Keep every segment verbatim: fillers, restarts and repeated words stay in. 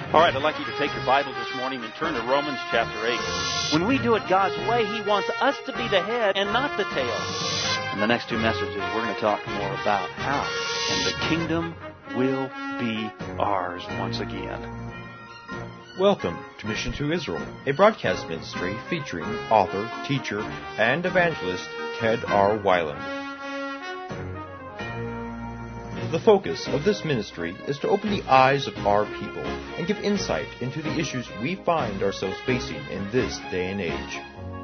All right, I'd like you to take your Bible this morning and turn to Romans chapter eight. When we do it God's way, He wants us to be the head and not the tail. In the next two messages, we're going to talk more about how, and the kingdom will be ours once again. Welcome to Mission to Israel, a broadcast ministry featuring author, teacher, and evangelist Ted R. Weiland. The focus of this ministry is to open the eyes of our people and give insight into the issues we find ourselves facing in this day and age.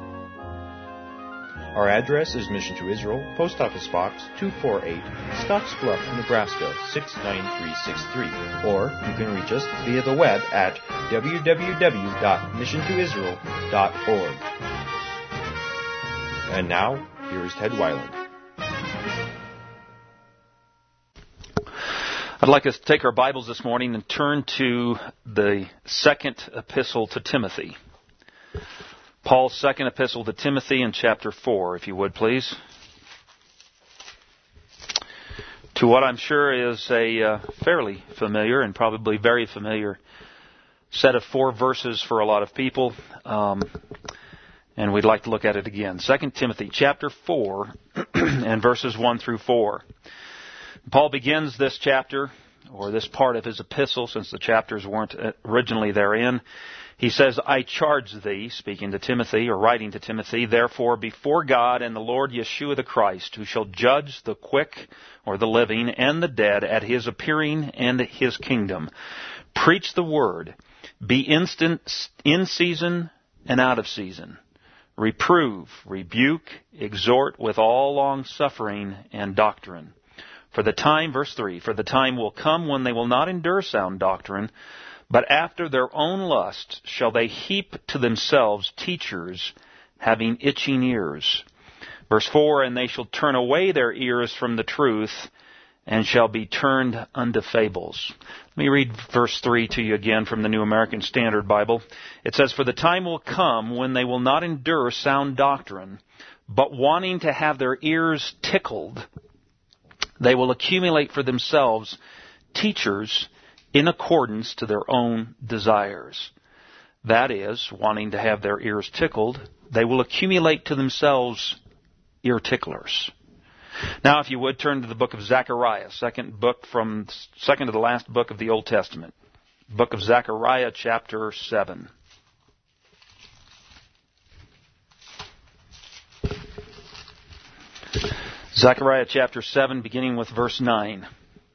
Our address is Mission to Israel, Post Office Box two forty-eight, Scottsbluff, Nebraska six nine three six three, or you can reach us via the web at w w w dot mission to israel dot org. And now, here is Ted Weiland. I'd like us to take our Bibles this morning and turn to the second epistle to Timothy. Paul's second epistle to Timothy in chapter four, if you would, please. To what I'm sure is a uh, fairly familiar and probably very familiar set of four verses for a lot of people. Um, and we'd like to look at it again. Second Timothy chapter four and verses one through four. Paul begins this chapter, or this part of his epistle, since the chapters weren't originally therein. He says, I charge thee, speaking to Timothy, or writing to Timothy, therefore before God and the Lord Yeshua the Christ, who shall judge the quick, or the living, and the dead at His appearing and His kingdom. Preach the word. Be instant in season and out of season. Reprove, rebuke, exhort with all long suffering and doctrine. For the time, verse three, for the time will come when they will not endure sound doctrine, but after their own lust shall they heap to themselves teachers having itching ears. Verse four, and they shall turn away their ears from the truth and shall be turned unto fables. Let me read verse three to you again from the New American Standard Bible. It says, for the time will come when they will not endure sound doctrine, but wanting to have their ears tickled, they will accumulate for themselves teachers in accordance to their own desires. That is, wanting to have their ears tickled, they will accumulate to themselves ear ticklers. Now, if you would, turn to the book of Zechariah, second book from, second to the last book of the Old Testament. Book of Zechariah, chapter seven. Zechariah chapter seven, beginning with verse nine.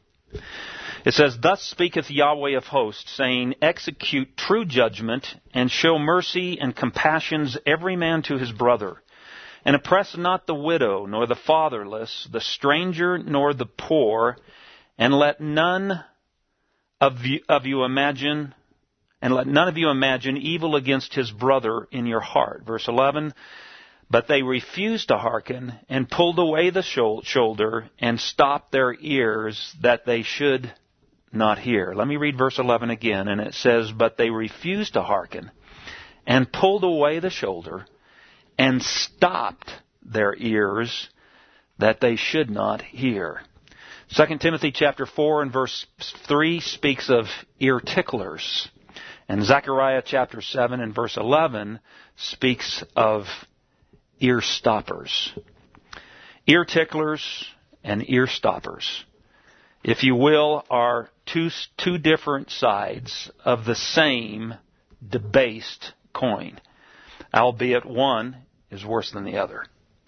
It says, thus speaketh Yahweh of hosts, saying, execute true judgment, and show mercy and compassions every man to his brother. And oppress not the widow, nor the fatherless, the stranger, nor the poor, and let none of you, of you imagine, and let none of you imagine evil against his brother in your heart. Verse eleven, but they refused to hearken, and pulled away the shoulder, and stopped their ears, that they should not hear. Let me read verse eleven again, and it says, but they refused to hearken, and pulled away the shoulder, and stopped their ears, that they should not hear. Second Timothy chapter four and verse three speaks of ear ticklers, and Zechariah chapter seven and verse eleven speaks of ear stoppers. Ear ticklers and ear stoppers, if you will, are two, two different sides of the same debased coin, albeit one is worse than the other.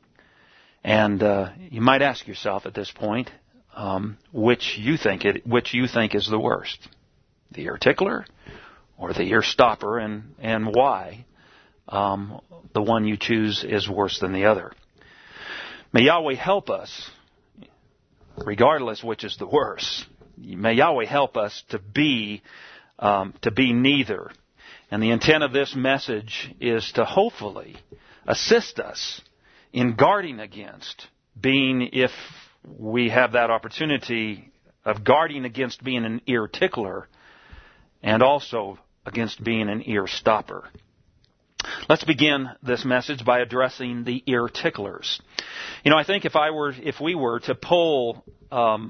And uh, you might ask yourself at this point, um, which you think it, which you think is the worst, the ear tickler or the ear stopper, and and why um, the one you choose is worse than the other. May Yahweh help us, regardless which is the worse. May Yahweh help us to be um, to be neither. And the intent of this message is to hopefully assist us in guarding against being, if we have that opportunity of guarding against being an ear tickler, and also against being an ear stopper. Let's begin this message by addressing the ear ticklers. You know, I think if I were, if we were to poll um,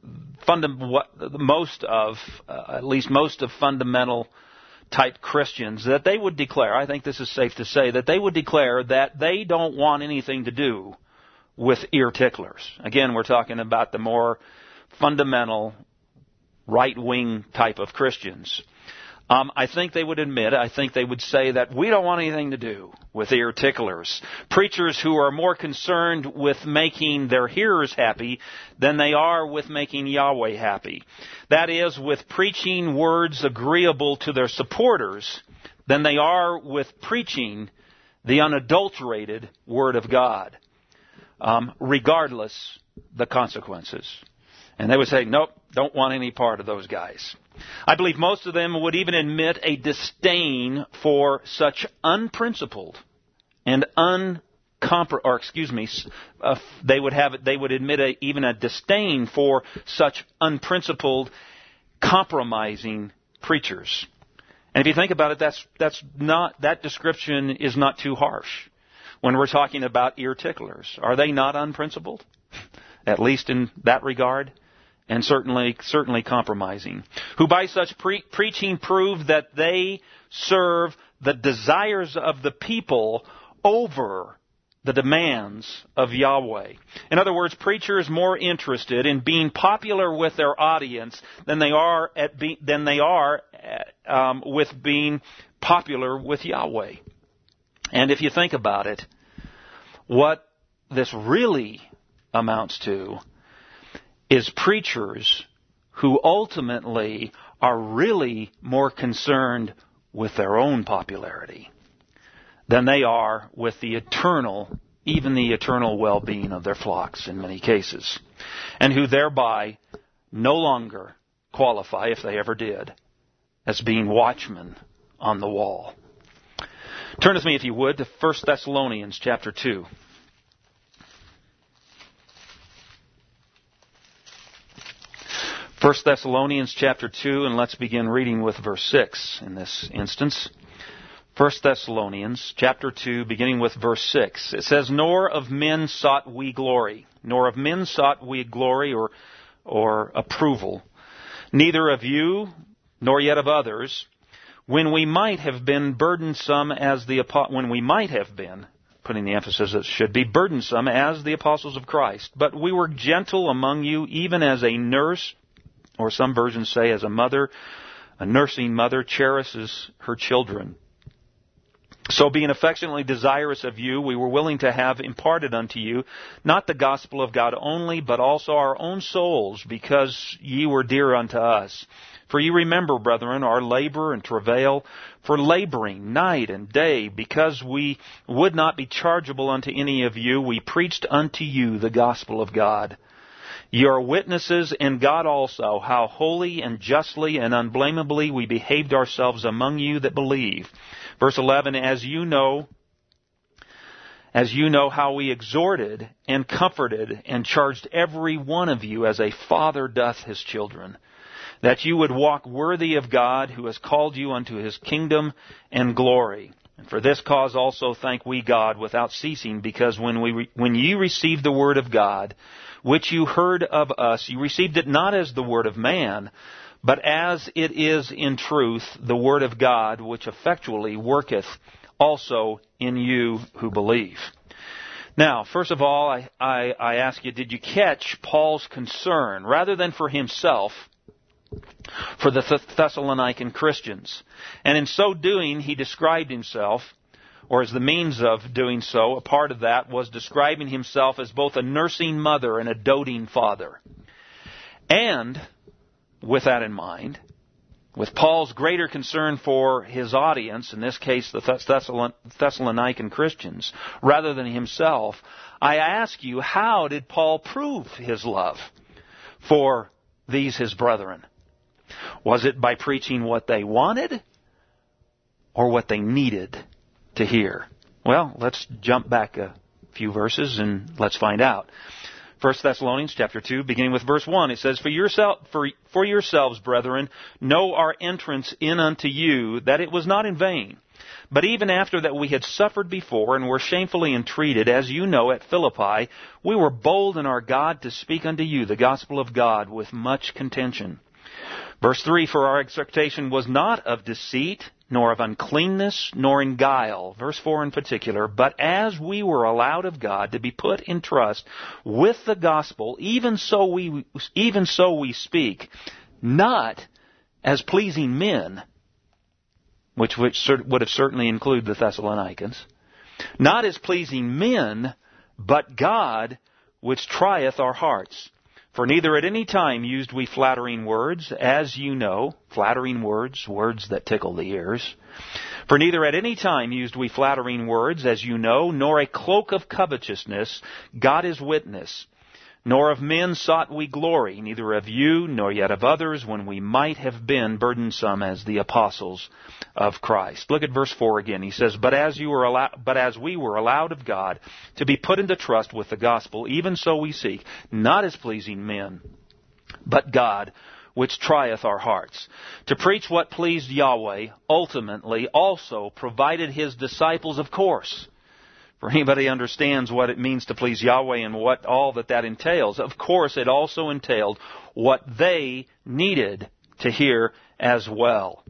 funda- what, most of, uh, at least most of fundamental type Christians, that they would declare, I think this is safe to say, that they would declare that they don't want anything to do with ear ticklers. Again, we're talking about the more fundamental right-wing type of Christians. Um, I think they would admit, I think they would say that we don't want anything to do with ear ticklers. Preachers who are more concerned with making their hearers happy than they are with making Yahweh happy. That is, with preaching words agreeable to their supporters than they are with preaching the unadulterated Word of God, um, regardless the consequences. And they would say, nope, don't want any part of those guys. I believe most of them would even admit a disdain for such unprincipled and uncompro- or excuse me, uh, they would have they would admit a, even a disdain for such unprincipled, compromising preachers. And if you think about it, that's that's not that description is not too harsh. When we're talking about ear ticklers, are they not unprincipled? At least in that regard. And certainly, certainly compromising, who by such pre- preaching prove that they serve the desires of the people over the demands of Yahweh. In other words, preachers more interested in being popular with their audience than they are at be- than they are at, um, with being popular with Yahweh. And if you think about it, what this really amounts to is preachers who ultimately are really more concerned with their own popularity than they are with the eternal, even the eternal well-being of their flocks in many cases, and who thereby no longer qualify, if they ever did, as being watchmen on the wall. Turn with me, if you would, to First Thessalonians chapter two. First Thessalonians chapter two, and let's begin reading with verse six in this instance. First Thessalonians chapter two, beginning with verse six. It says, Nor of men sought we glory, nor of men sought we glory or, or approval, neither of you, nor yet of others, when we might have been burdensome as the, when we might have been, putting the emphasis it should be, burdensome as the apostles of Christ. But we were gentle among you, even as a nurse, or some versions say as a mother, a nursing mother cherishes her children. So being affectionately desirous of you, we were willing to have imparted unto you, not the gospel of God only, but also our own souls, because ye were dear unto us. For ye remember, brethren, our labor and travail, for laboring night and day, because we would not be chargeable unto any of you, we preached unto you the gospel of God. Ye are witnesses, and God also, how holy and justly and unblameably we behaved ourselves among you that believe. Verse eleven, as you know, as you know how we exhorted and comforted and charged every one of you as a father doth his children, that you would walk worthy of God who has called you unto his kingdom and glory. And for this cause also thank we God without ceasing, because when we when ye received the word of God, which you heard of us, you received it not as the word of man, but as it is in truth the word of God, which effectually worketh also in you who believe. Now, first of all, I, I, I ask you, did you catch Paul's concern, rather than for himself, for the Thessalonican Christians? And in so doing, he described himself, or as the means of doing so, a part of that was describing himself as both a nursing mother and a doting father. And, with that in mind, with Paul's greater concern for his audience, in this case the Thessalonican Christians, rather than himself, I ask you, how did Paul prove his love for these his brethren? Was it by preaching what they wanted or what they needed to hear? Well, let's jump back a few verses and let's find out. First Thessalonians chapter two, beginning with verse one, it says, For yourself, for, for yourselves, brethren, know our entrance in unto you, that it was not in vain. But even after that we had suffered before and were shamefully entreated, as you know, at Philippi, we were bold in our God to speak unto you the gospel of God with much contention. Verse three, for our exhortation was not of deceit, nor of uncleanness, nor in guile. Verse four in particular, but as we were allowed of God to be put in trust with the gospel, even so we, even so we speak, not as pleasing men, which would have certainly included the Thessalonians, not as pleasing men, but God, which trieth our hearts. For neither at any time used we flattering words, as you know, flattering words, words that tickle the ears. For neither at any time used we flattering words, as you know, nor a cloak of covetousness, God is witness. Nor of men sought we glory, neither of you, nor yet of others, when we might have been burdensome as the apostles of Christ. Look at verse four again. He says, But as you were allowed, but as we were allowed of God to be put into trust with the gospel, even so we seek, not as pleasing men, but God, which trieth our hearts, to preach what pleased Yahweh, ultimately also provided His disciples, of course. For anybody understands what it means to please Yahweh and what all that that entails, of course it also entailed what they needed to hear as well.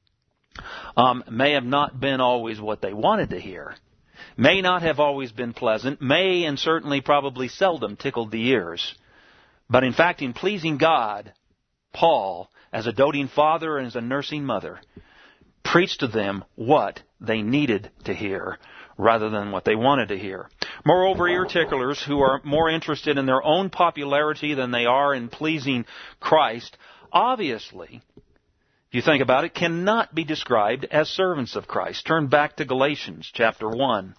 Um, may have not been always what they wanted to hear, may not have always been pleasant, may and certainly probably seldom tickled the ears. But in fact, in pleasing God, Paul, as a doting father and as a nursing mother, preached to them what they needed to hear, rather than what they wanted to hear. Moreover, ear ticklers who are more interested in their own popularity than they are in pleasing Christ, obviously, if you think about it, cannot be described as servants of Christ. Turn back to Galatians chapter one.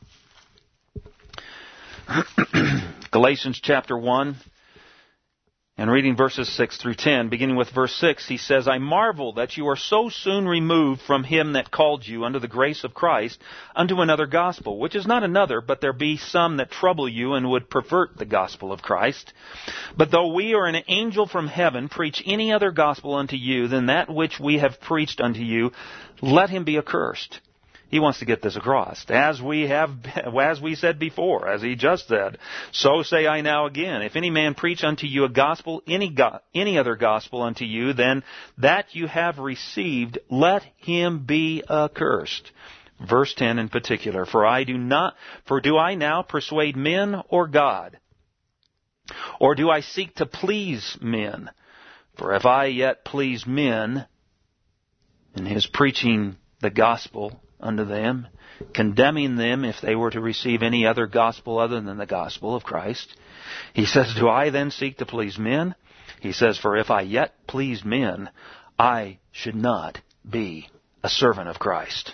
Galatians chapter one. And reading verses six through ten, beginning with verse six, he says, I marvel that you are so soon removed from him that called you unto the grace of Christ unto another gospel, which is not another, but there be some that trouble you and would pervert the gospel of Christ. But though we or an angel from heaven preach any other gospel unto you than that which we have preached unto you, let him be accursed. He wants to get this across. As we have, as we said before, as he just said, so say I now again. If any man preach unto you a gospel, any go, any other gospel unto you, then that you have received, let him be accursed. Verse ten in particular. For I do not, for do I now persuade men or God? Or do I seek to please men? For if I yet please men in his preaching the gospel unto them, condemning them if they were to receive any other gospel other than the gospel of Christ. He says, do I then seek to please men? He says, for if I yet pleased men, I should not be a servant of Christ.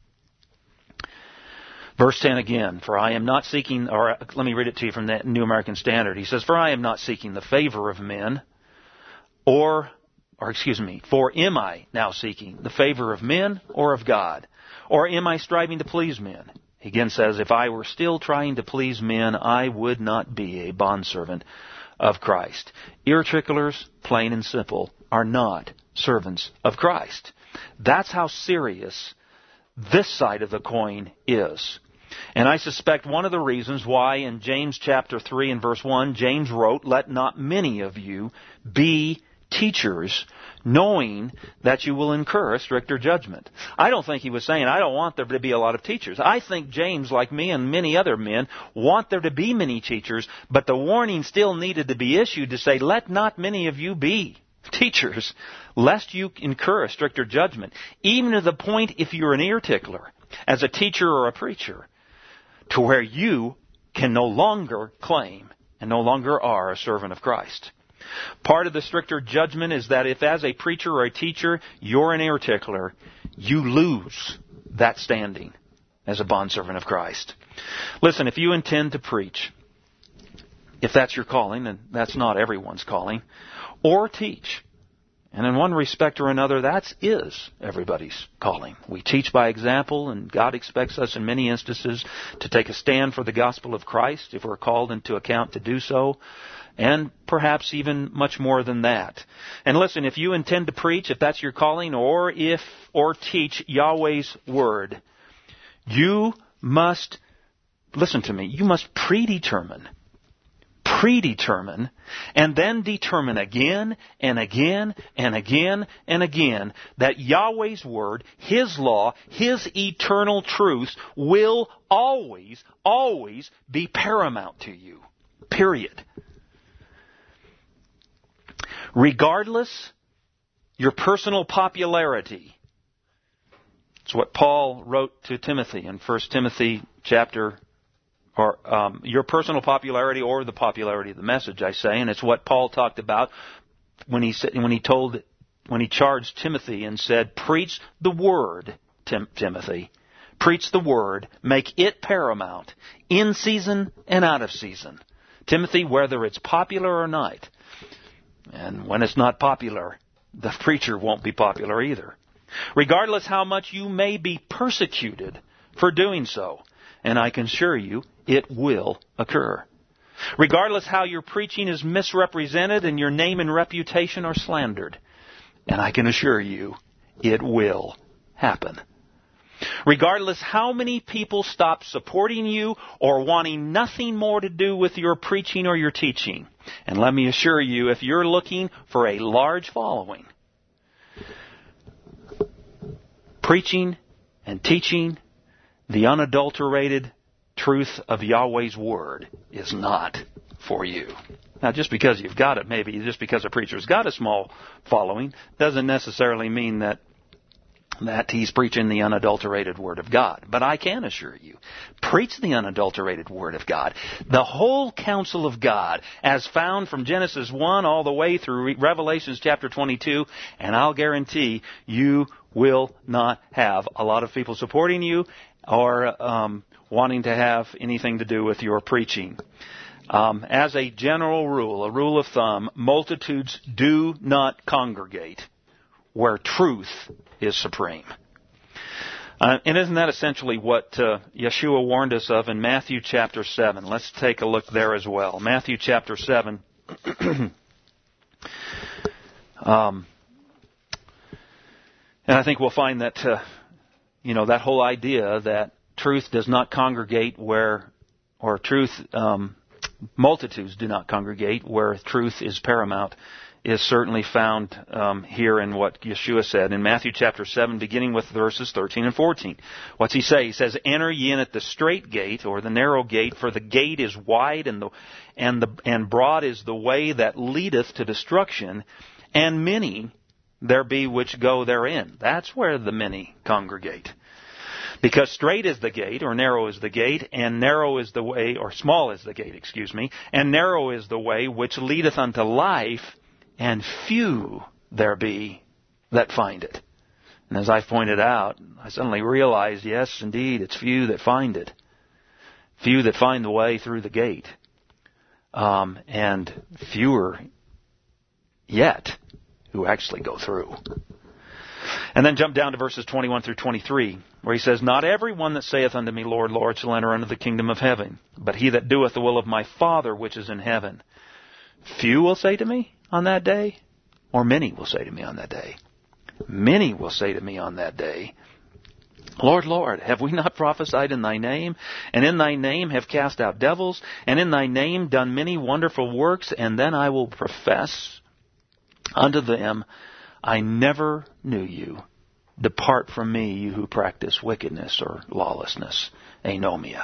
Verse ten again, for I am not seeking, or let me read it to you from the New American Standard. He says, for I am not seeking the favor of men, or, or excuse me, for am I now seeking the favor of men or of God? Or am I striving to please men? He again says, if I were still trying to please men, I would not be a bondservant of Christ. Ear ticklers, plain and simple, are not servants of Christ. That's how serious this side of the coin is. And I suspect one of the reasons why in James chapter three and verse one, James wrote, let not many of you be teachers, knowing that you will incur a stricter judgment. I don't think he was saying, I don't want there to be a lot of teachers. I think James, like me and many other men, want there to be many teachers, but the warning still needed to be issued to say, let not many of you be teachers, lest you incur a stricter judgment. Even to the point, if you're an ear tickler, as a teacher or a preacher, to where you can no longer claim and no longer are a servant of Christ. Part of the stricter judgment is that if as a preacher or a teacher you're an ear tickler, you lose that standing as a bondservant of Christ. Listen, if you intend to preach, if that's your calling, and that's not everyone's calling, or teach, And in one respect or another, that is everybody's calling. We teach by example, and God expects us in many instances to take a stand for the gospel of Christ if we're called into account to do so, and perhaps even much more than that. And listen, if you intend to preach, if that's your calling, or if or teach Yahweh's Word, you must, listen to me, you must predetermine predetermine, and then determine again and again and again and again that Yahweh's Word, His law, His eternal truths will always, always be paramount to you. Period. Regardless your personal popularity. It's what Paul wrote to Timothy in First Timothy chapter or um, your personal popularity or the popularity of the message, I say, and it's what Paul talked about when he said, when he told, when he charged Timothy and said, "Preach the word, Tim, Timothy, preach the word, make it paramount, in season and out of season." Timothy, whether it's popular or not, and when it's not popular, the preacher won't be popular either. Regardless how much you may be persecuted for doing so. And I can assure you, it will occur. Regardless how your preaching is misrepresented and your name and reputation are slandered. And I can assure you, it will happen. Regardless how many people stop supporting you or wanting nothing more to do with your preaching or your teaching. And let me assure you, if you're looking for a large following, preaching and teaching the unadulterated truth of Yahweh's Word is not for you. Now, just because you've got it, maybe just because a preacher's got a small following, doesn't necessarily mean that that he's preaching the unadulterated Word of God. But I can assure you, preach the unadulterated Word of God. The whole counsel of God, as found from Genesis one all the way through Revelation chapter twenty-two, and I'll guarantee you will not have a lot of people supporting you or um, wanting to have anything to do with your preaching. Um, as a general rule, a rule of thumb, multitudes do not congregate where truth is supreme. Uh, and isn't that essentially what uh, Yeshua warned us of in Matthew chapter seven? Let's take a look there as well. Matthew chapter seven. um, and I think we'll find that, uh, you know, that whole idea that truth does not congregate where, or truth, um, multitudes do not congregate where truth is paramount, is certainly found um, here in what Yeshua said in Matthew chapter seven, beginning with verses thirteen and fourteen. What's he say? He says, "Enter ye in at the strait gate, or the narrow gate, for the gate is wide and the and the and broad is the way that leadeth to destruction, and many there be which go therein." That's where the many congregate. Because straight is the gate, or narrow is the gate, and narrow is the way, or small is the gate, excuse me, and narrow is the way which leadeth unto life, and few there be that find it. And as I pointed out, I suddenly realized, yes, indeed, it's few that find it. Few that find the way through the gate. Um, and fewer yet who actually go through. And then jump down to verses twenty-one through twenty-three, where he says, "Not every one that saith unto me, Lord, Lord, shall enter into the kingdom of heaven, but he that doeth the will of my Father which is in heaven. Few will say to me on that day, or many will say to me on that day. Many will say to me on that day, Lord, Lord, have we not prophesied in thy name? And in thy name have cast out devils? And in thy name done many wonderful works? And then I will profess unto them, I never knew you. Depart from me, you who practice wickedness or lawlessness. Anomia."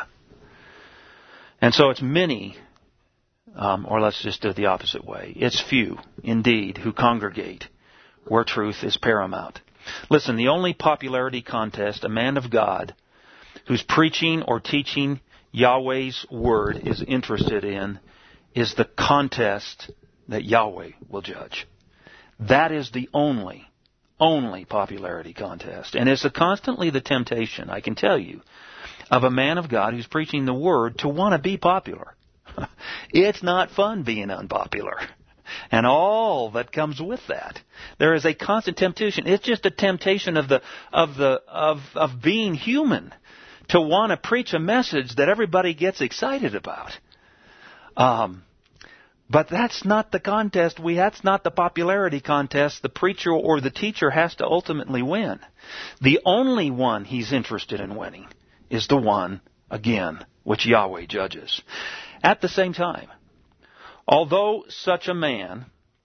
And so it's many, um, or let's just do it the opposite way. It's few, indeed, who congregate where truth is paramount. Listen, the only popularity contest a man of God who's preaching or teaching Yahweh's Word is interested in is the contest that Yahweh will judge. That is the only, only popularity contest. And it's a constantly the temptation, I can tell you, of a man of God who's preaching the Word to want to be popular. It's not fun being unpopular. and all that comes with that. There is a constant temptation. It's just a temptation of the of the of of being human to want to preach a message that everybody gets excited about. Um, but that's not the contest. We that's not the popularity contest. The preacher or the teacher has to ultimately win. The only one he's interested in winning is the one, again, which Yahweh judges. At the same time, although such a man,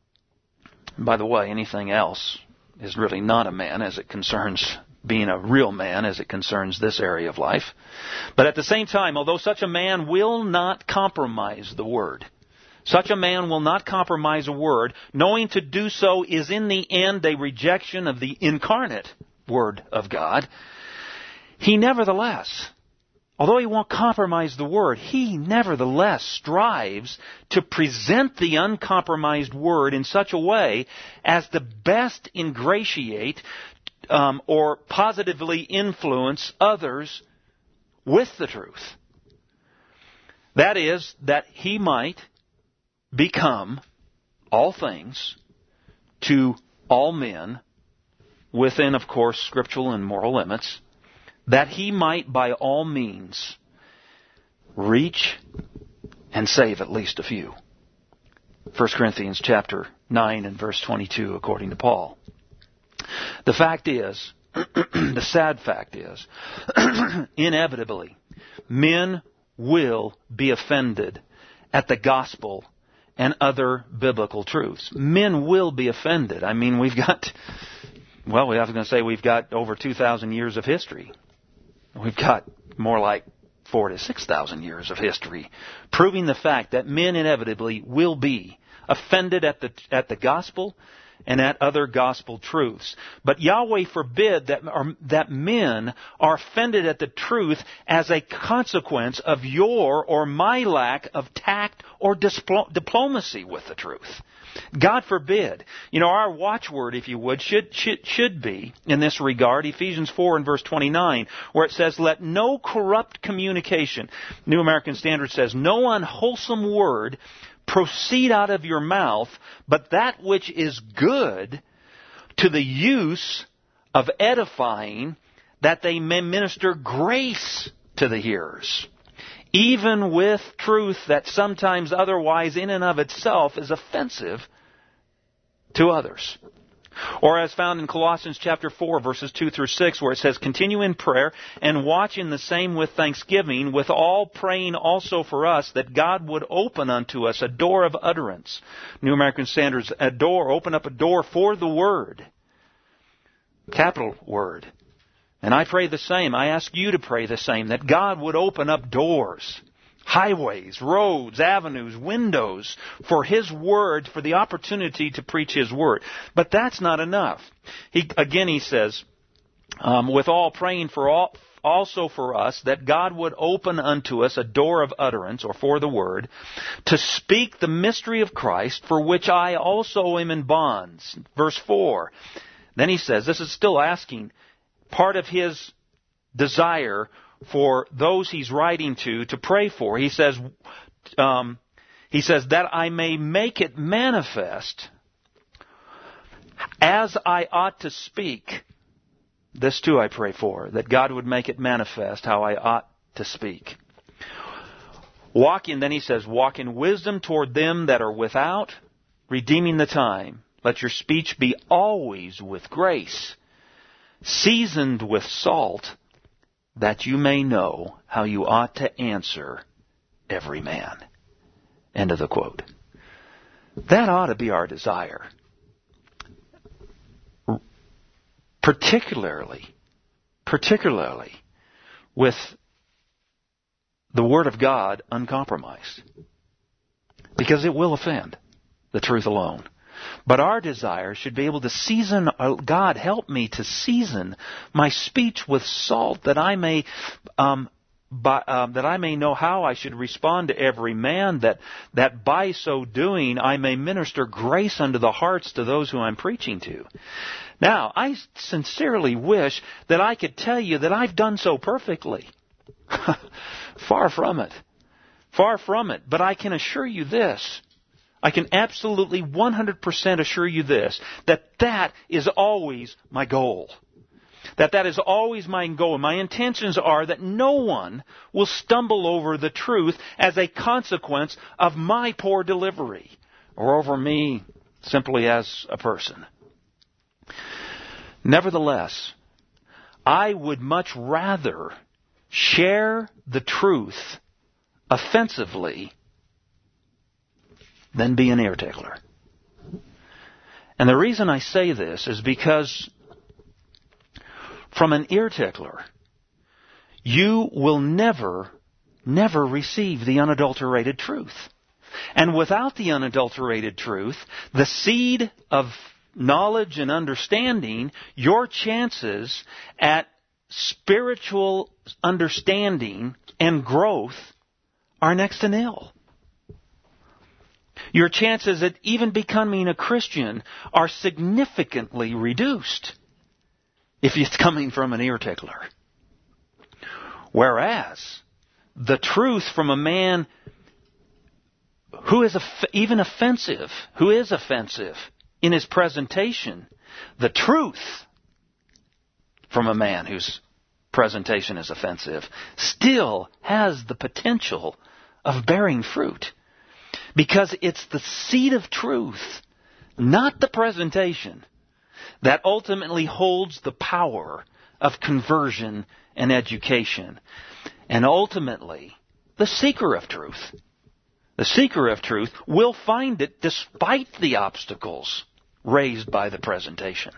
by the way, anything else is really not a man as it concerns being a real man as it concerns this area of life. But at the same time, although such a man will not compromise the Word, such a man will not compromise a Word, knowing to do so is in the end a rejection of the incarnate Word of God, he nevertheless, although he won't compromise the Word, he nevertheless strives to present the uncompromised Word in such a way as to best ingratiate um, or positively influence others with the truth. That is, that he might become all things to all men within, of course, scriptural and moral limits, that he might by all means reach and save at least a few. First Corinthians chapter nine and verse twenty-two, according to Paul. The fact is, the sad fact is, inevitably, men will be offended at the gospel and other biblical truths. Men will be offended. I mean, we've got, well, I was going to say we've got over two thousand years of history. We've got more like four to six thousand years of history, proving the fact that men inevitably will be offended at the at the gospel and at other gospel truths. But Yahweh forbid that or, that men are offended at the truth as a consequence of your or my lack of tact or displ- diplomacy with the truth. God forbid. You know, our watchword, if you would, should, should, should be, in this regard, Ephesians four and verse twenty-nine, where it says, let no corrupt communication, New American Standard says, no unwholesome word proceed out of your mouth, but that which is good to the use of edifying, that they may minister grace to the hearers. Even with truth that sometimes otherwise in and of itself is offensive to others. Or as found in Colossians chapter four, verses two through six, where it says, continue in prayer and watch in the same with thanksgiving, with all praying also for us, that God would open unto us a door of utterance. New American Standards, a door, open up a door for the Word. Capital Word. And I pray the same. I ask you to pray the same, that God would open up doors, highways, roads, avenues, windows for His Word, for the opportunity to preach His Word. But that's not enough. He, again, he says, um, with all praying for all, also for us, that God would open unto us a door of utterance, or for the Word, to speak the mystery of Christ, for which I also am in bonds. Verse four. Then he says, this is still asking, part of his desire for those he's writing to, to pray for. He says, um, he says, that I may make it manifest as I ought to speak. This too I pray for, that God would make it manifest how I ought to speak. Walk in, then he says, walk in wisdom toward them that are without, redeeming the time. Let your speech be always with grace, seasoned with salt, that you may know how you ought to answer every man. End of the quote. That ought to be our desire. Particularly, particularly with the Word of God uncompromised. Because it will offend the truth alone. But our desire should be able to season, God help me to season my speech with salt, that I may, um, by, um, that I may know how I should respond to every man, that, that by so doing I may minister grace unto the hearts to those who I'm preaching to. Now, I sincerely wish that I could tell you that I've done so perfectly. Far from it. Far from it. But I can assure you this. I can absolutely one hundred percent assure you this, that that is always my goal. That that is always my goal. My intentions are that no one will stumble over the truth as a consequence of my poor delivery, or over me simply as a person. Nevertheless, I would much rather share the truth offensively than be an ear tickler. And the reason I say this is because from an ear tickler, you will never, never receive the unadulterated truth. And without the unadulterated truth, the seed of knowledge and understanding, your chances at spiritual understanding and growth are next to nil. Your chances at even becoming a Christian are significantly reduced if it's coming from an ear tickler. Whereas, the truth from a man who is even offensive, who is offensive in his presentation, the truth from a man whose presentation is offensive still has the potential of bearing fruit. Because it's the seed of truth, not the presentation, that ultimately holds the power of conversion and education. And ultimately, the seeker of truth. The seeker of truth will find it despite the obstacles raised by the presentation.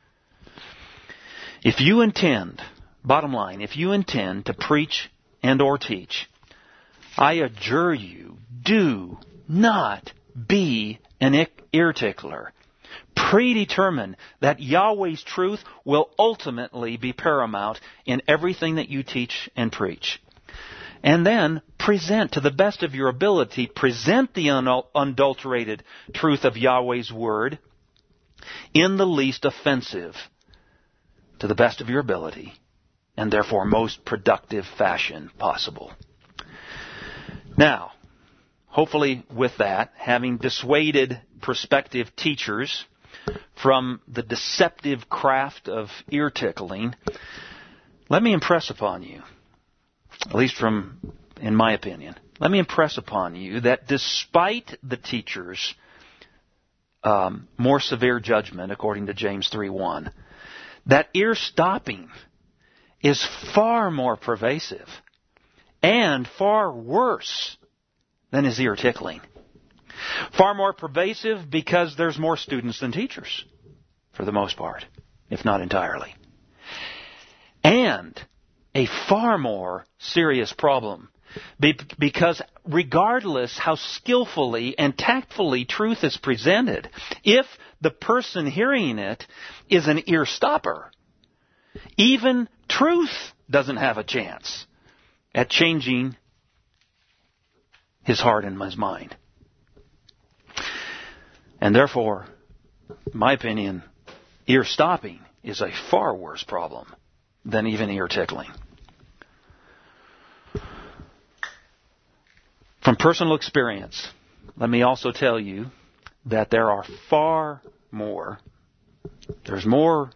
If you intend, bottom line, if you intend to preach and or teach, I adjure you, do not be an ear tickler. Predetermine that Yahweh's truth will ultimately be paramount in everything that you teach and preach. And then present to the best of your ability, present the unadulterated truth of Yahweh's Word in the least offensive, to the best of your ability, and therefore most productive fashion possible. Now, hopefully with that, having dissuaded prospective teachers from the deceptive craft of ear tickling, let me impress upon you, at least from, in my opinion, let me impress upon you that despite the teacher's um, more severe judgment, according to James three one, that ear stopping is far more pervasive and far worse than his ear tickling. Far more pervasive because there's more students than teachers, for the most part, if not entirely. And a far more serious problem, because regardless how skillfully and tactfully truth is presented, if the person hearing it is an ear stopper, even truth doesn't have a chance at changing his heart and his mind. And therefore, in my opinion, ear stopping is a far worse problem than even ear tickling. From personal experience, let me also tell you that there are far more, there's more,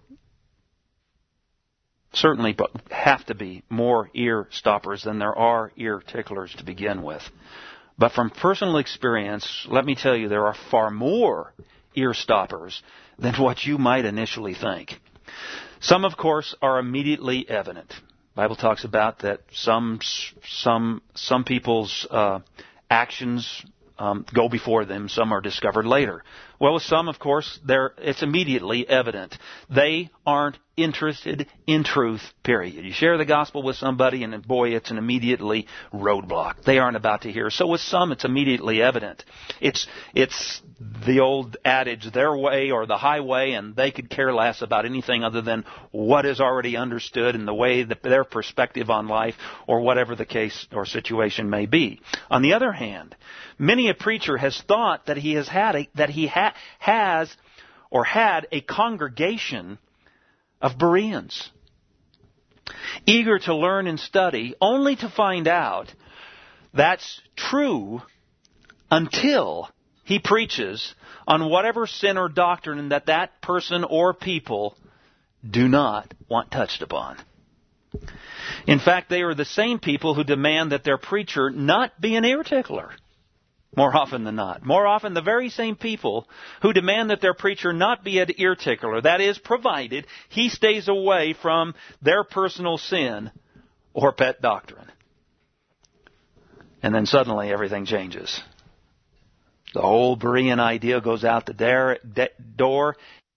certainly but have to be more ear stoppers than there are ear ticklers to begin with. But from personal experience, let me tell you, there are far more ear stoppers than what you might initially think. Some, of course, are immediately evident. The Bible talks about that some some some people's uh, actions um, go before them, some are discovered later. Well, with some, of course, they're, it's immediately evident. They aren't interested in truth, period. You share the gospel with somebody and, boy, it's an immediately roadblock. They aren't about to hear. So with some, it's immediately evident. It's it's the old adage, their way or the highway, and they could care less about anything other than what is already understood and the way that their perspective on life or whatever the case or situation may be. On the other hand, many a preacher has thought that he has had a, that he ha, has or had a congregation of Bereans, eager to learn and study, only to find out that's true until he preaches on whatever sin or doctrine that that person or people do not want touched upon. In fact, they are the same people who demand that their preacher not be an ear tickler. More often than not. More often, the very same people who demand that their preacher not be an ear tickler. That is, provided he stays away from their personal sin or pet doctrine. And then suddenly everything changes. The whole Berean idea goes out the dare, de- door.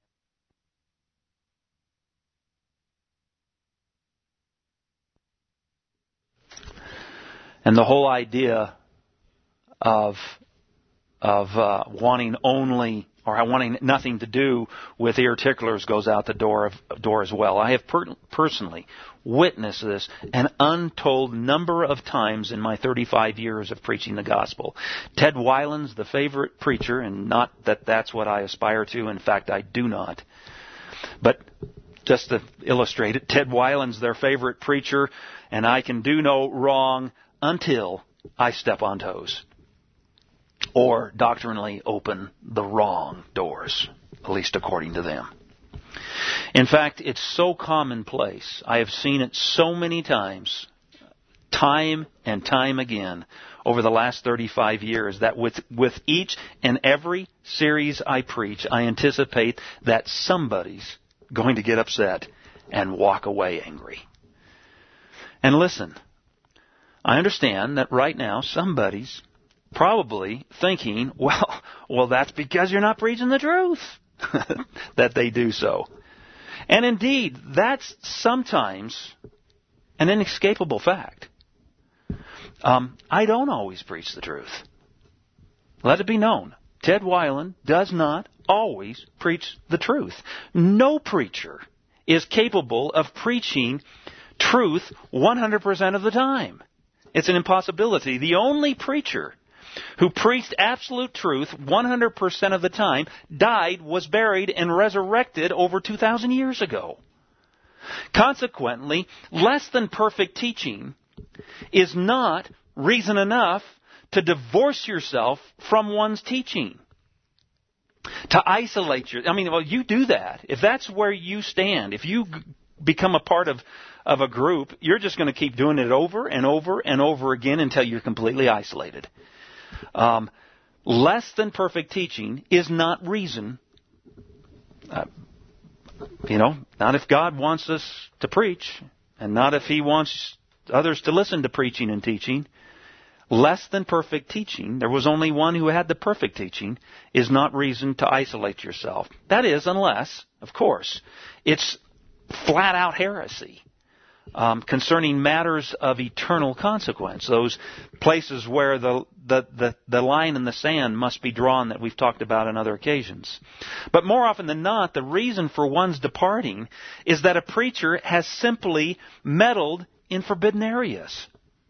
And the whole idea of of uh, wanting only or wanting nothing to do with ear ticklers goes out the door of, door as well. I have per- personally witnessed this an untold number of times in my thirty-five years of preaching the gospel. Ted Weiland's the favorite preacher, and not that that's what I aspire to. In fact, I do not. But just to illustrate it, Ted Weiland's their favorite preacher, and I can do no wrong until I step on toes or doctrinally open the wrong doors, at least according to them. In fact, it's so commonplace. I have seen it so many times, time and time again, over the last thirty-five years, that with, with each and every series I preach, I anticipate that somebody's going to get upset and walk away angry. And listen, I understand that right now somebody's probably thinking, well, well, that's because you're not preaching the truth that they do so. And indeed, that's sometimes an inescapable fact. Um, I don't always preach the truth. Let it be known. Ted Weiland does not always preach the truth. No preacher is capable of preaching truth one hundred percent of the time. It's an impossibility. The only preacher who preached absolute truth one hundred percent of the time died, was buried, and resurrected over two thousand years ago. Consequently, less than perfect teaching is not reason enough to divorce yourself from one's teaching. To isolate your... I mean, well, you do that. If that's where you stand, if you g- become a part of, of a group, you're just going to keep doing it over and over and over again until you're completely isolated. Um, less than perfect teaching is not reason. Uh, you know, not if God wants us to preach, and not if He wants others to listen to preaching and teaching. Less than perfect teaching, there was only one who had the perfect teaching, is not reason to isolate yourself. That is, unless, of course, it's flat out heresy. Um, concerning matters of eternal consequence, those places where the, the, the, the line in the sand must be drawn that we've talked about on other occasions. But more often than not, the reason for one's departing is that a preacher has simply meddled in forbidden areas.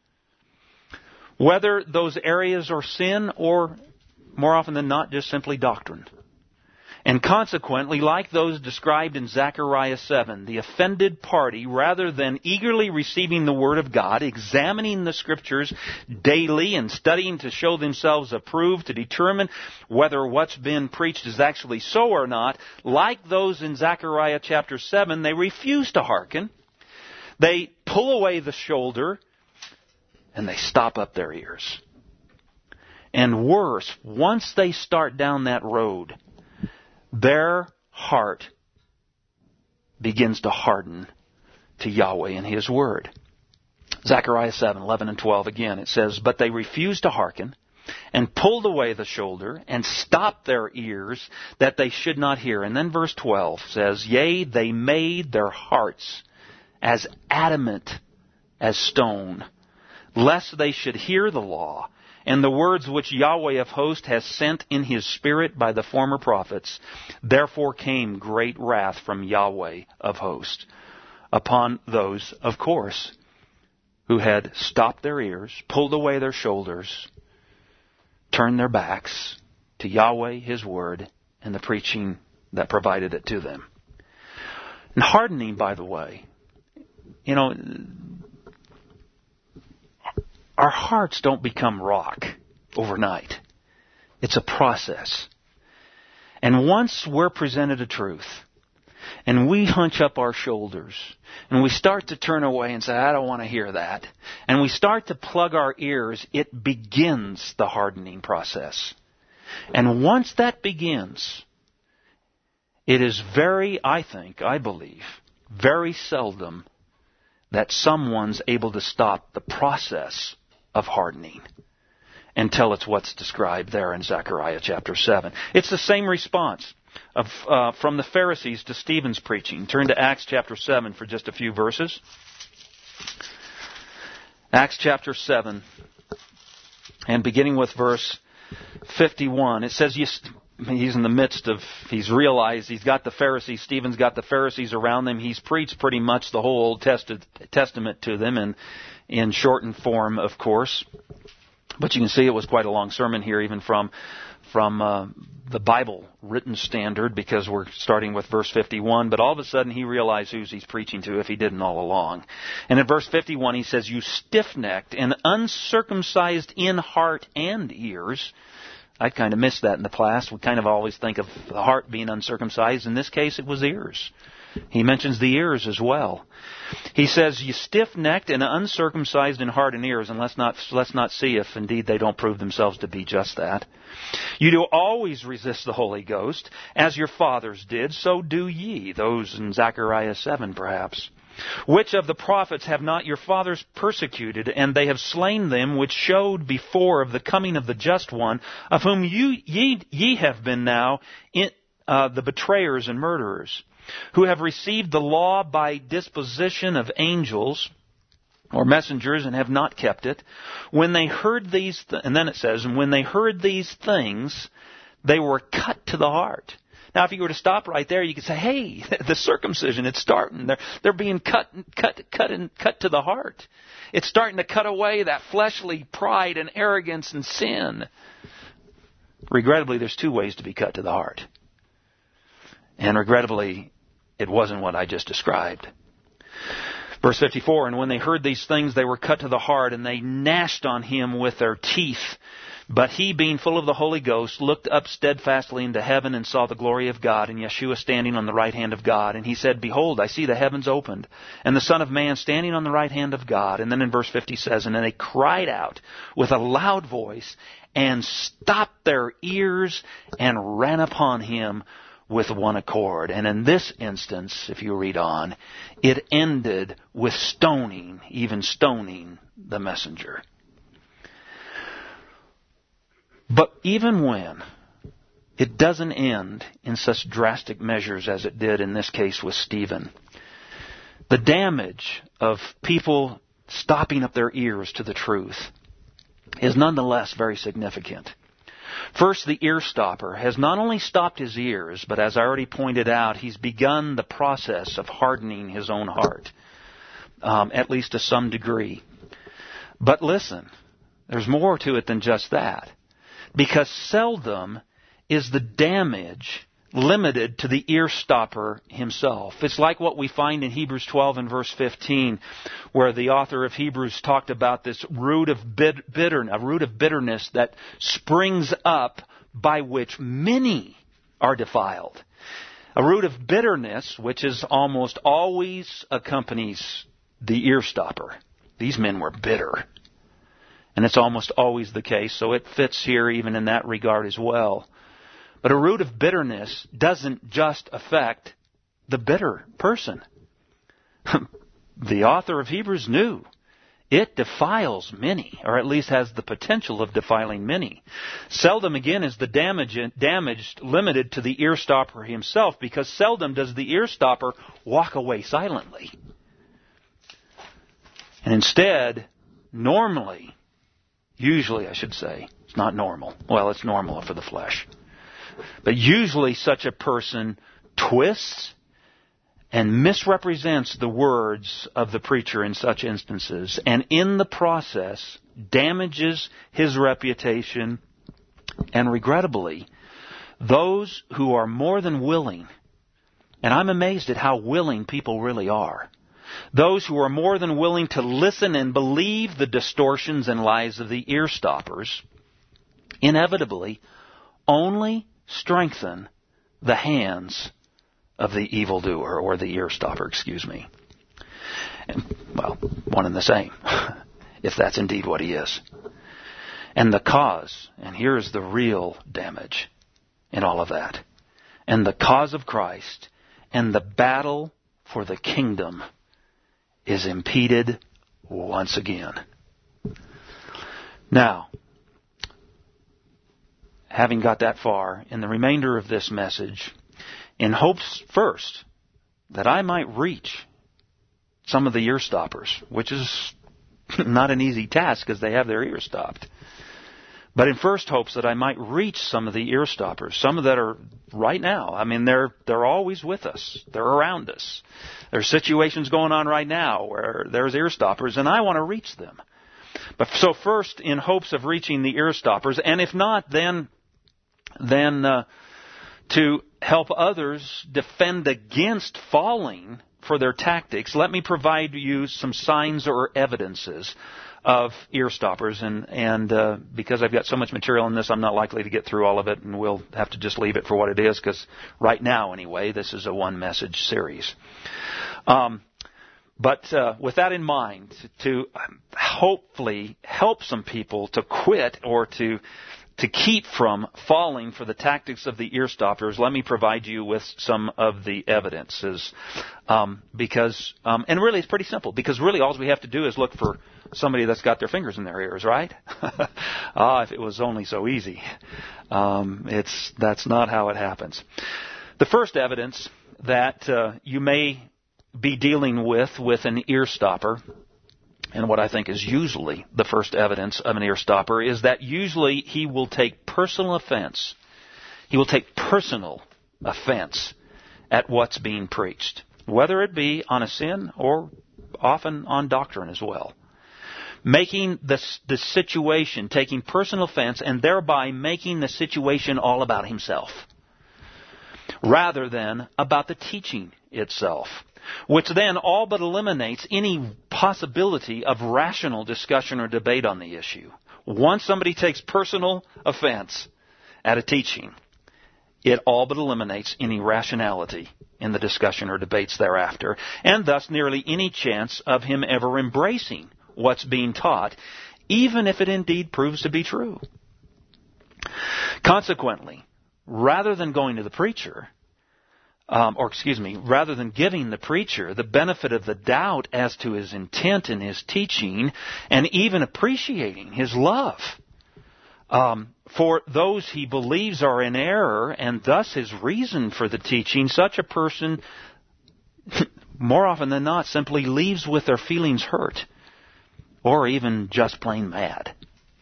Whether those areas are sin or, more often than not, just simply doctrine. And consequently, like those described in Zechariah seven, the offended party, rather than eagerly receiving the Word of God, examining the Scriptures daily and studying to show themselves approved, to determine whether what's been preached is actually so or not, like those in Zechariah chapter seven, they refuse to hearken. They pull away the shoulder and they stop up their ears. And worse, once they start down that road, their heart begins to harden to Yahweh and His Word. Zechariah seven, eleven and twelve again, it says, "But they refused to hearken, and pulled away the shoulder, and stopped their ears, that they should not hear." And then verse twelve says, "Yea, they made their hearts as adamant as stone, lest they should hear the law, and the words which Yahweh of hosts has sent in His Spirit by the former prophets. Therefore came great wrath from Yahweh of hosts upon those, of course, who had stopped their ears, pulled away their shoulders, turned their backs to Yahweh, His Word, and the preaching that provided it to them." And hardening, by the way, you know, our hearts don't become rock overnight. It's a process. And once we're presented a truth, and we hunch up our shoulders, and we start to turn away and say, I don't want to hear that, and we start to plug our ears, it begins the hardening process. And once that begins, it is very, I think, I believe, very seldom that someone's able to stop the process of hardening until it's what's described there in Zechariah chapter seven. It's the same response of, uh, from the Pharisees to Stephen's preaching. Turn to Acts chapter seven for just a few verses. Acts chapter seven, and beginning with verse fifty-one, it says, he's in the midst of, he's realized he's got the Pharisees, Stephen's got the Pharisees around them. He's preached pretty much the whole Old Testament to them, and in shortened form, of course. But you can see it was quite a long sermon here, even from from uh, the Bible written standard, because we're starting with verse fifty-one. But all of a sudden he realized who he's preaching to, if he didn't all along. And in verse fifty-one he says, you stiff-necked and uncircumcised in heart and ears. I kind of missed that in the past. We kind of always think of the heart being uncircumcised. In this case, it was ears. He mentions the ears as well. He says, you stiff-necked and uncircumcised in heart and ears, and let's not, let's not see if indeed they don't prove themselves to be just that. You do always resist the Holy Ghost, as your fathers did, so do ye. Those in Zechariah seven, perhaps. Which of the prophets have not your fathers persecuted, and they have slain them which showed before of the coming of the just one, of whom you, ye, ye have been now in, uh, the betrayers and murderers, who have received the law by disposition of angels or messengers and have not kept it. When they heard these, th- and then it says, and when they heard these things, they were cut to the heart. Now, if you were to stop right there, you could say, "Hey, the circumcision, it's starting. They're they're being cut, cut, cut, and cut to the heart. It's starting to cut away that fleshly pride and arrogance and sin." Regrettably, there's two ways to be cut to the heart, and regrettably, it wasn't what I just described. Verse fifty-four, and when they heard these things, they were cut to the heart, and they gnashed on him with their teeth. But he, being full of the Holy Ghost, looked up steadfastly into heaven and saw the glory of God, and Yeshua standing on the right hand of God. And he said, Behold, I see the heavens opened, and the Son of Man standing on the right hand of God. And then in verse fifty says, and then they cried out with a loud voice, and stopped their ears, and ran upon him with one accord. And in this instance, if you read on, it ended with stoning, even stoning the messenger. But even when it doesn't end in such drastic measures as it did in this case with Stephen, the damage of people stopping up their ears to the truth is nonetheless very significant. First, the ear stopper has not only stopped his ears, but as I already pointed out, he's begun the process of hardening his own heart, um, at least to some degree. But listen, there's more to it than just that. Because seldom is the damage limited to the ear stopper himself. It's like what we find in Hebrews twelve and verse fifteen, where the author of Hebrews talked about this root of bitter, a root of bitterness that springs up by which many are defiled. A root of bitterness, which is almost always accompanies the ear stopper. These men were bitter. And it's almost always the case, so it fits here even in that regard as well. But a root of bitterness doesn't just affect the bitter person. The author of Hebrews knew it defiles many, or at least has the potential of defiling many. Seldom again is the damage damaged limited to the ear stopper himself, because seldom does the ear stopper walk away silently. And instead, normally, usually, I should say, it's not normal. Well, it's normal for the flesh. But usually such a person twists and misrepresents the words of the preacher in such instances, and in the process damages his reputation, and regrettably, those who are more than willing, and I'm amazed at how willing people really are, those who are more than willing to listen and believe the distortions and lies of the ear stoppers, inevitably only strengthen the hands of the evildoer, or the ear stopper, excuse me. And, well, one and the same, if that's indeed what he is. And the cause, and here's the real damage in all of that, and the cause of Christ and the battle for the kingdom is impeded once again. Now, having got that far, in the remainder of this message, in hopes first that I might reach some of the ear stoppers, which is not an easy task because they have their ears stopped. But in first hopes that I might reach some of the ear stoppers, some that are right now. I mean, they're they're always with us. They're around us. There's situations going on right now where there's ear stoppers, and I want to reach them. But so first, in hopes of reaching the ear stoppers, and if not, then then uh, to help others defend against falling for their tactics, let me provide you some signs or evidences of ear stoppers, and and uh, because I've got so much material in this, I'm not likely to get through all of it, and we'll have to just leave it for what it is, because right now, anyway, this is a one-message series. Um, but uh, with that in mind, to hopefully help some people to quit or to to keep from falling for the tactics of the ear stoppers, let me provide you with some of the evidences. Um, because, um, and really it's pretty simple, because really all we have to do is look for somebody that's got their fingers in their ears, right? Ah, if it was only so easy. Um, it's, that's not how it happens. The first evidence that uh, you may be dealing with with an ear stopper, and what I think is usually the first evidence of an ear stopper, is that usually he will take personal offense. He will take personal offense at what's being preached, whether it be on a sin or often on doctrine as well. Making the, the situation, taking personal offense, and thereby making the situation all about himself, rather than about the teaching itself, which then all but eliminates any possibility of rational discussion or debate on the issue. Once somebody takes personal offense at a teaching, it all but eliminates any rationality in the discussion or debates thereafter, and thus nearly any chance of him ever embracing what's being taught, even if it indeed proves to be true. Consequently, rather than going to the preacher, Um, or excuse me, rather than giving the preacher the benefit of the doubt as to his intent in his teaching, and even appreciating his love um, for those he believes are in error, and thus his reason for the teaching, such a person, more often than not, simply leaves with their feelings hurt, or even just plain mad.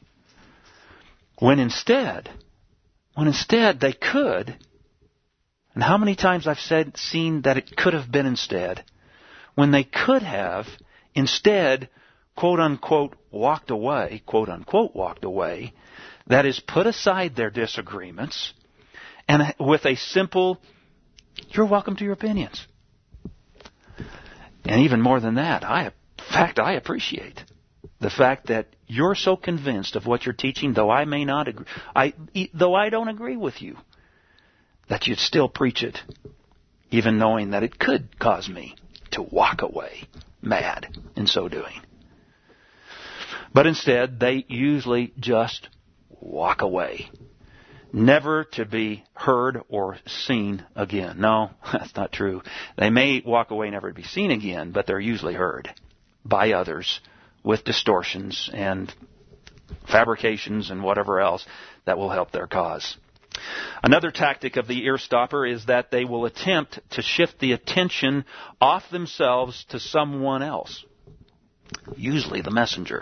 When instead, when instead they could... And how many times I've said, seen that it could have been instead, when they could have instead, quote unquote, walked away, quote unquote, walked away, that is, put aside their disagreements, and with a simple, you're welcome to your opinions. And even more than that, I, in fact, I appreciate the fact that you're so convinced of what you're teaching, though I may not agree, I, though I don't agree with you, that you'd still preach it, even knowing that it could cause me to walk away mad in so doing. But instead, they usually just walk away, never to be heard or seen again. No, that's not true. They may walk away never to be seen again, but they're usually heard by others with distortions and fabrications and whatever else that will help their cause. Another tactic of the ear stopper is that they will attempt to shift the attention off themselves to someone else, usually the messenger.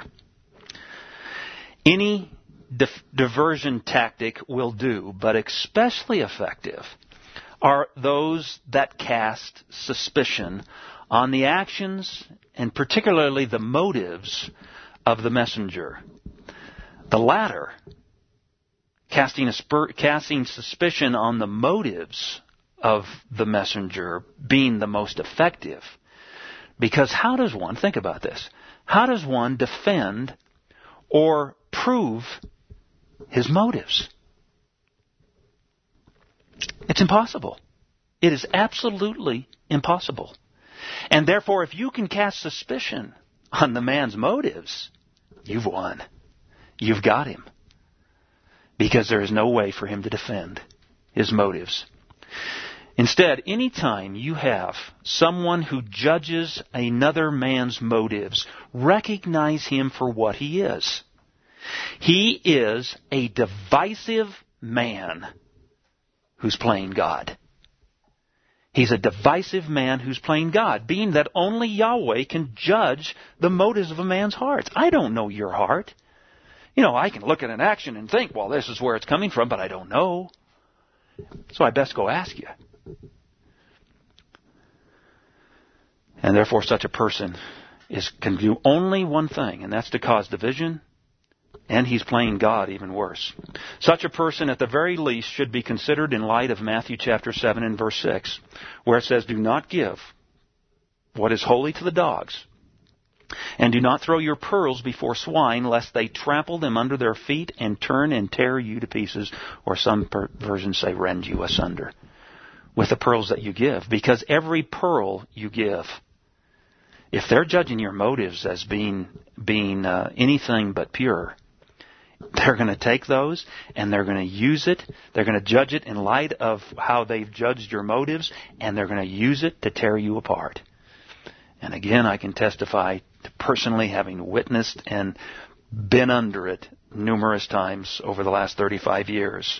Any dif- diversion tactic will do, but especially effective are those that cast suspicion on the actions and particularly the motives of the messenger. The latter, Casting, a spur, casting suspicion on the motives of the messenger, being the most effective. Because how does one, think about this, how does one defend or prove his motives? It's impossible. It is absolutely impossible. And therefore, if you can cast suspicion on the man's motives, you've won. You've got him. Because there is no way for him to defend his motives. Instead, anytime you have someone who judges another man's motives, recognize him for what he is. He is a divisive man who's playing God. He's a divisive man who's playing God, being that only Yahweh can judge the motives of a man's heart. I don't know your heart. You know, I can look at an action and think, well, this is where it's coming from, but I don't know. So I best go ask you. And therefore, such a person is can do only one thing, and that's to cause division, and he's playing God even worse. Such a person, at the very least, should be considered in light of Matthew chapter seven and verse six, where it says, do not give what is holy to the dogs, and do not throw your pearls before swine, lest they trample them under their feet and turn and tear you to pieces, or some per- versions say rend you asunder, with the pearls that you give. Because every pearl you give, if they're judging your motives as being being uh, anything but pure, they're going to take those and they're going to use it. They're going to judge it in light of how they've judged your motives, and they're going to use it to tear you apart. And again, I can testify to personally having witnessed and been under it numerous times over the last thirty-five years.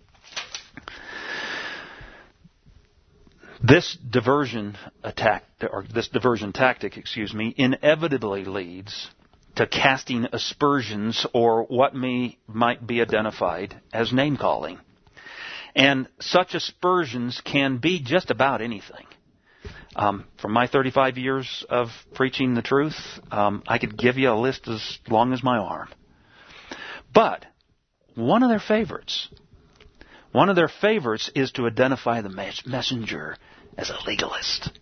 This diversion attack, or this diversion tactic, excuse me, inevitably leads to casting aspersions, or what may might be identified as name calling. And such aspersions can be just about anything. Um, from my thirty-five years of preaching the truth, um, I could give you a list as long as my arm. But one of their favorites, one of their favorites is to identify the mes- messenger as a legalist.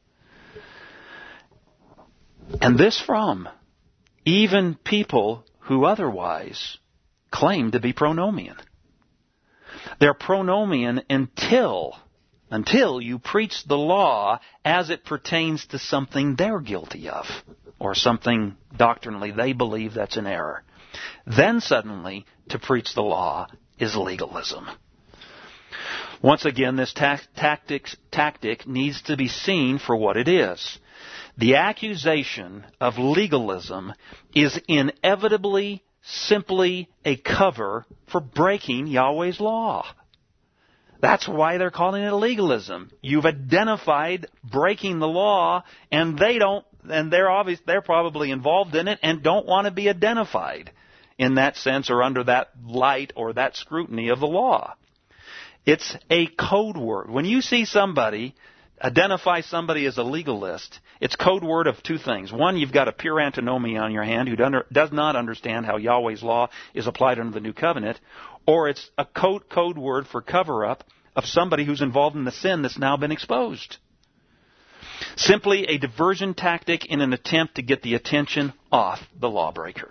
And this from even people who otherwise claim to be pronomian. They're pronomian until, until you preach the law as it pertains to something they're guilty of, or something doctrinally they believe that's an error. Then suddenly, to preach the law is legalism. Once again, this ta- tactics, tactic needs to be seen for what it is. The accusation of legalism is inevitably simply a cover for breaking Yahweh's law. That's why they're calling it legalism. You've identified breaking the law, and they don't, and they're obvious, they're probably involved in it and don't want to be identified in that sense or under that light or that scrutiny of the law. It's a code word. When you see somebody identify somebody as a legalist, it's code word of two things. One, you've got a pure antinomie on your hand who does not understand how Yahweh's law is applied under the new covenant, or it's a code code word for cover-up of somebody who's involved in the sin that's now been exposed. Simply a diversion tactic in an attempt to get the attention off the lawbreaker.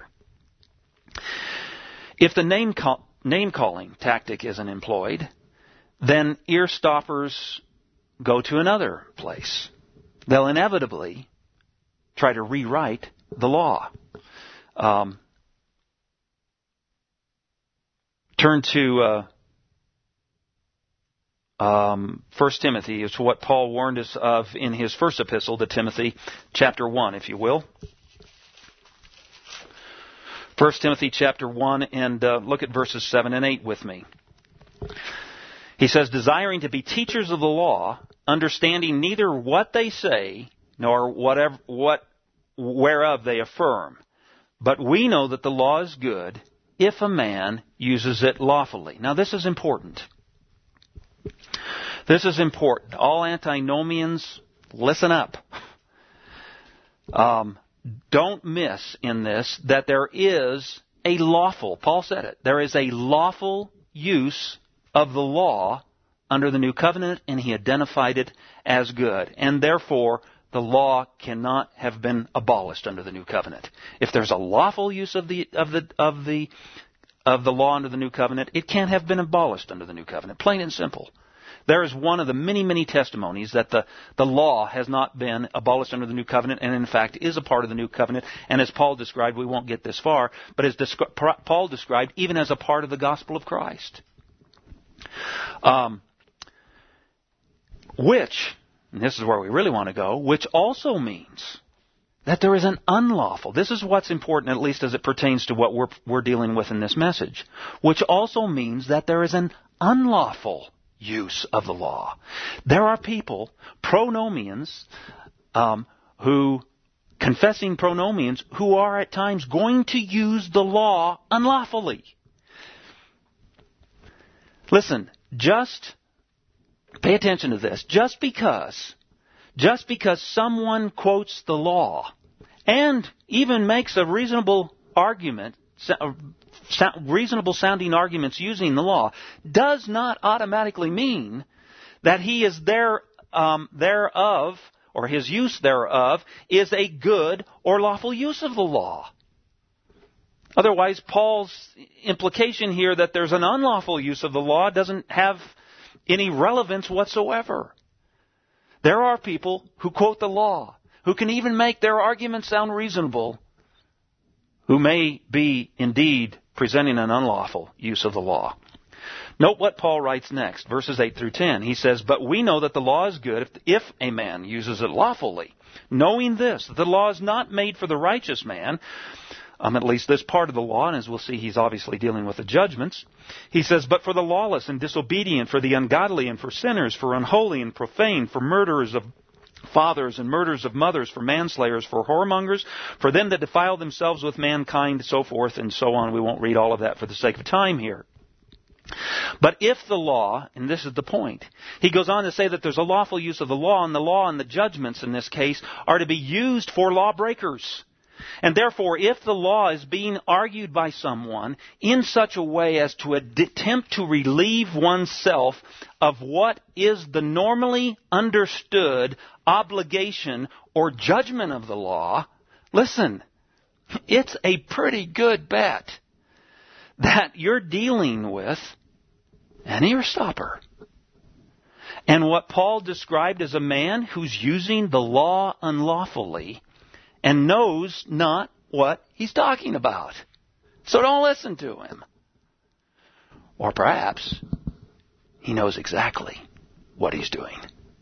If the name call, name-calling tactic isn't employed, then ear stoppers go to another place. They'll inevitably try to rewrite the law. Um, turn to uh, um, First Timothy. It's what Paul warned us of in his first epistle to Timothy, chapter one, if you will. First Timothy chapter one, and uh, look at verses seven and eight with me. He says, desiring to be teachers of the law, understanding neither what they say, nor whatever, what, whereof they affirm. But we know that the law is good if a man uses it lawfully. Now this is important. This is important. All antinomians, listen up. Um, don't miss in this that there is a lawful, Paul said it, there is a lawful use of the law under the new covenant, and he identified it as good. And therefore, the law cannot have been abolished under the new covenant. If there's a lawful use of the of the of the of the law under the new covenant, it can't have been abolished under the new covenant. Plain and simple. There is one of the many, many testimonies that the, the law has not been abolished under the New Covenant, and in fact is a part of the New Covenant. And as Paul described, we won't get this far, but as descri- Paul described, even as a part of the gospel of Christ. Um, which, and this is where we really want to go, which also means that there is an unlawful. This is what's important, at least as it pertains to what we're, we're dealing with in this message. Which also means that there is an unlawful use of the law. There are people, pronomians, um, who, confessing pronomians, who are at times going to use the law unlawfully. Listen, just pay attention to this. Just because Just because someone quotes the law and even makes a reasonable argument, reasonable sounding arguments using the law, does not automatically mean that he is there, um, thereof, or his use thereof, is a good or lawful use of the law. Otherwise, Paul's implication here that there's an unlawful use of the law doesn't have any relevance whatsoever. There are people who quote the law, who can even make their arguments sound reasonable, who may be indeed presenting an unlawful use of the law. Note what Paul writes next, verses eight through ten. He says, "But we know that the law is good if, if a man uses it lawfully, knowing this, that the law is not made for the righteous man," Um, at least this part of the law, and as we'll see, he's obviously dealing with the judgments. He says, "But for the lawless and disobedient, for the ungodly and for sinners, for unholy and profane, for murderers of fathers and murderers of mothers, for manslayers, for whoremongers, for them that defile themselves with mankind," so forth and so on. We won't read all of that for the sake of time here. But if the law, and this is the point, he goes on to say that there's a lawful use of the law, and the law and the judgments in this case are to be used for lawbreakers. And therefore, if the law is being argued by someone in such a way as to attempt to relieve oneself of what is the normally understood obligation or judgment of the law, listen, it's a pretty good bet that you're dealing with an earstopper. And what Paul described as a man who's using the law unlawfully and knows not what he's talking about. So don't listen to him. Or perhaps he knows exactly what he's doing.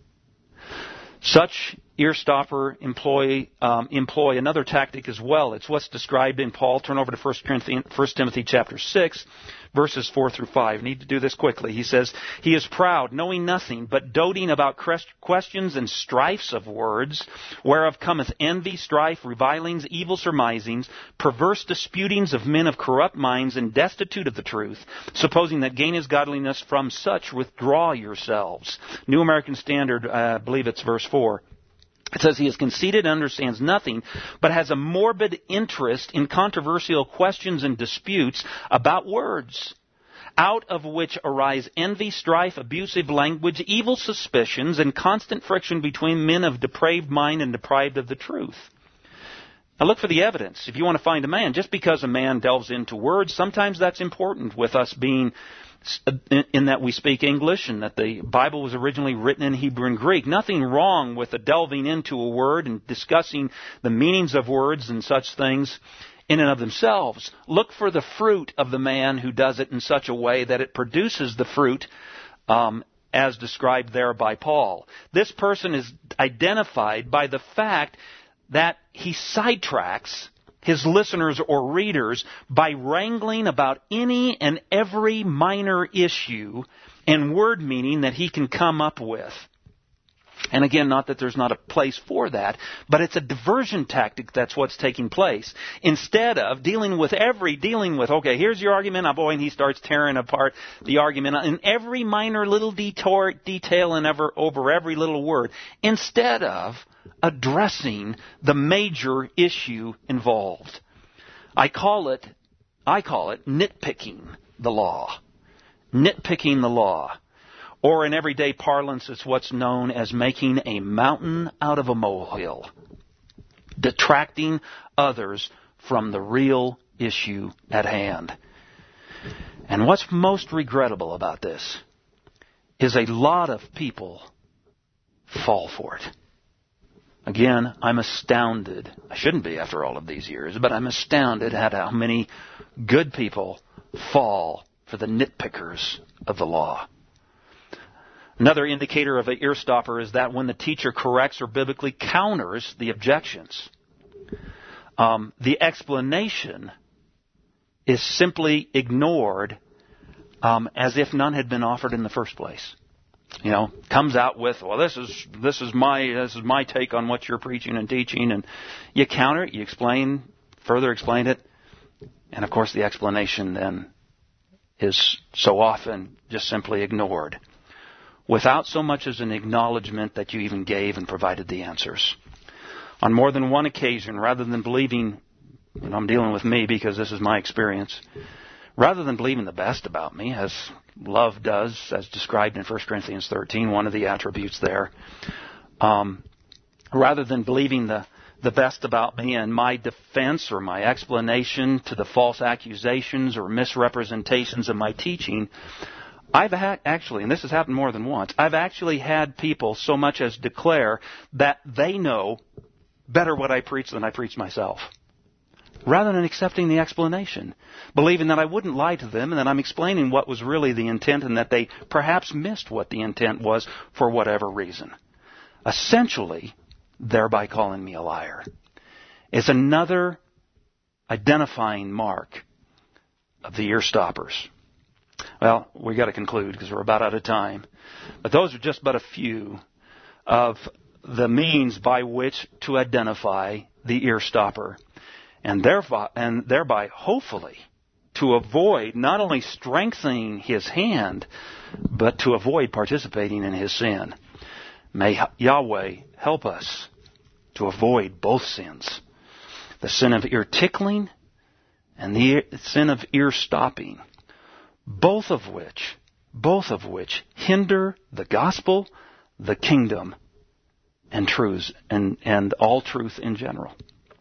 Such earstopper employ, um, employ another tactic as well. It's what's described in Paul. Turn over to First Timothy chapter six, verses four through five. I need to do this quickly. He says, "He is proud, knowing nothing, but doting about questions and strifes of words, whereof cometh envy, strife, revilings, evil surmisings, perverse disputings of men of corrupt minds, and destitute of the truth, supposing that gain is godliness. From such withdraw yourselves." New American Standard, uh, I believe it's verse four. It says, "He is conceited and understands nothing, but has a morbid interest in controversial questions and disputes about words, out of which arise envy, strife, abusive language, evil suspicions, and constant friction between men of depraved mind and deprived of the truth." Now look for the evidence. If you want to find a man, just because a man delves into words, sometimes that's important with us being in that we speak English and that the Bible was originally written in Hebrew and Greek. Nothing wrong with the delving into a word and discussing the meanings of words and such things in and of themselves. Look for the fruit of the man who does it in such a way that it produces the fruit um, as described there by Paul. This person is identified by the fact that he sidetracks his listeners or readers by wrangling about any and every minor issue and word meaning that he can come up with. And again, not that there's not a place for that, but it's a diversion tactic. That's what's taking place. Instead of dealing with every, dealing with, okay, here's your argument, oh boy, and he starts tearing apart the argument in every minor little detour, detail and ever, over every little word. Instead of addressing the major issue involved. I call it, I call it nitpicking the law. Nitpicking the law. Or in everyday parlance, it's what's known as making a mountain out of a molehill. Detracting others from the real issue at hand. And what's most regrettable about this is a lot of people fall for it. Again, I'm astounded. I shouldn't be after all of these years, but I'm astounded at how many good people fall for the nitpickers of the law. Another indicator of an ear stopper is that when the teacher corrects or biblically counters the objections, um, the explanation is simply ignored um, as if none had been offered in the first place. You know, comes out with, well, this is this is my this is my take on what you're preaching and teaching, and you counter it, you explain, further explain it, and of course the explanation then is so often just simply ignored, without so much as an acknowledgement that you even gave and provided the answers. On more than one occasion, rather than believing, you know, I'm dealing with me because this is my experience, rather than believing the best about me, as love does, as described in First Corinthians thirteen, one of the attributes there, um, rather than believing the, the best about me and my defense or my explanation to the false accusations or misrepresentations of my teaching, I've had, actually, and this has happened more than once, I've actually had people so much as declare that they know better what I preach than I preach myself, rather than accepting the explanation, believing that I wouldn't lie to them and that I'm explaining what was really the intent and that they perhaps missed what the intent was for whatever reason, essentially thereby calling me a liar. It's another identifying mark of the ear stoppers. Well, we've got to conclude because we're about out of time. But those are just but a few of the means by which to identify the ear stopper, and thereby, and thereby hopefully to avoid not only strengthening his hand, but to avoid participating in his sin. May Yahweh help us to avoid both sins, the sin of ear tickling and the sin of ear stopping, both of which, both of which hinder the gospel, the kingdom, and truths, and, and all truth in general.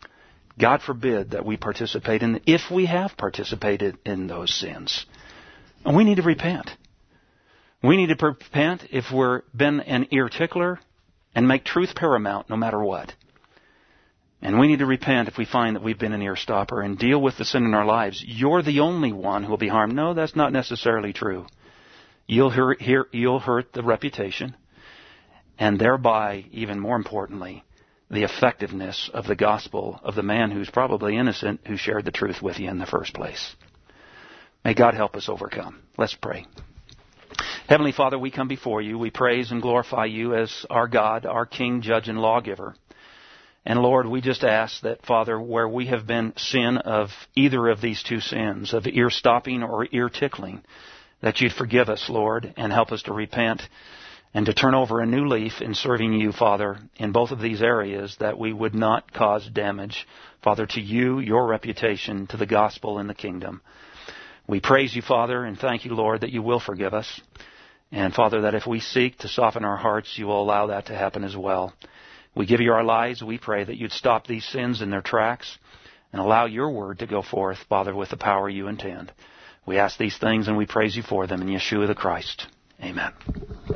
God forbid that we participate in, if we have participated in those sins. And we need to repent. We need to repent if we've been an ear tickler and make truth paramount no matter what. And we need to repent if we find that we've been an ear stopper and deal with the sin in our lives. You're the only one who will be harmed. No, that's not necessarily true. You'll hurt, you'll hurt the reputation, and thereby, even more importantly, the effectiveness of the gospel of the man who's probably innocent who shared the truth with you in the first place. May God help us overcome. Let's pray. Heavenly Father, we come before you. We praise and glorify you as our God, our King, Judge, and Lawgiver. And Lord, we just ask that, Father, where we have been sin of either of these two sins, of ear stopping or ear tickling, that you'd forgive us, Lord, and help us to repent and to turn over a new leaf in serving you, Father, in both of these areas, that we would not cause damage, Father, to you, your reputation, to the gospel and the kingdom. We praise you, Father, and thank you, Lord, that you will forgive us. And, Father, that if we seek to soften our hearts, you will allow that to happen as well. We give you our lives. We pray that you'd stop these sins in their tracks and allow your word to go forth, Father, with the power you intend. We ask these things and we praise you for them in Yeshua the Christ. Amen.